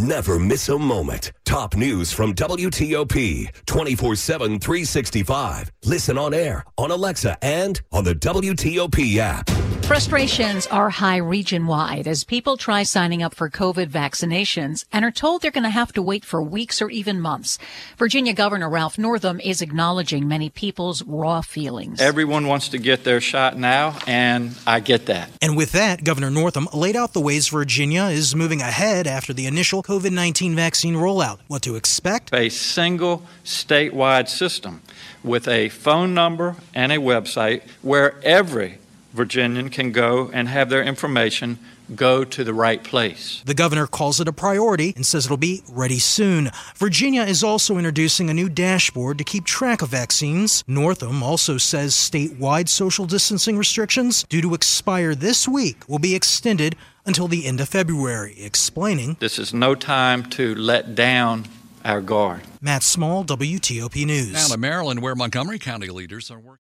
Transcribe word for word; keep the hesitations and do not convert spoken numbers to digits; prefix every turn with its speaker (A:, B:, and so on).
A: never miss a moment. Top news from W T O P, twenty-four seven, three sixty-five. Listen on air, on Alexa, and on the W T O P app.
B: Frustrations are high region-wide as people try signing up for COVID vaccinations and are told they're going to have to wait for weeks or even months. Virginia Governor Ralph Northam is acknowledging many people's raw feelings.
C: Everyone wants to get their shot now, and I get that.
D: And with that, Governor Northam laid out the ways Virginia is moving ahead after the initial COVID nineteen vaccine rollout. What to expect?
C: A single statewide system with a phone number and a website where every Virginian can go and have their information go to the right place.
D: The governor calls it a priority and says it'll be ready soon. Virginia is also introducing a new dashboard to keep track of vaccines. Northam also says statewide social distancing restrictions due to expire this week will be extended until the end of February, explaining,
C: "This is no time to let down our guard."
D: Matt Small, W T O P News.
E: Now to Maryland, where Montgomery County leaders are working.